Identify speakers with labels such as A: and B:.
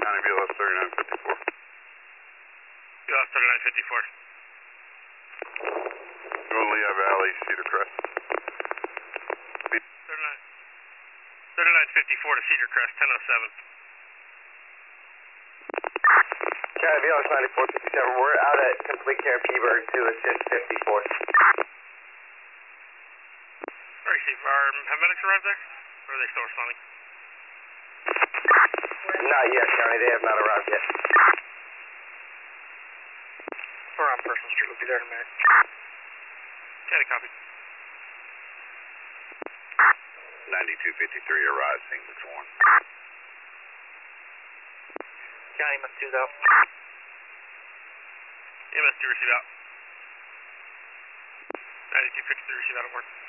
A: County BLS 3954.
B: BLS 3954.
A: Going Lehigh Valley, Cedar Crest.
B: 3954 to Cedar Crest, 1007.
C: County BLS 9457, we're out at Complete Care Peaburg to assist 54.
B: Receive. Have medics arrived there? Or are they still responding?
C: Not yet, County, they have not arrived yet.
B: We're on Personal Street, we'll be there in a minute. County, copy.
A: 9253 arrives, English 1.
B: County, MS2's out. MS2 receive out. 9253 receive out at work.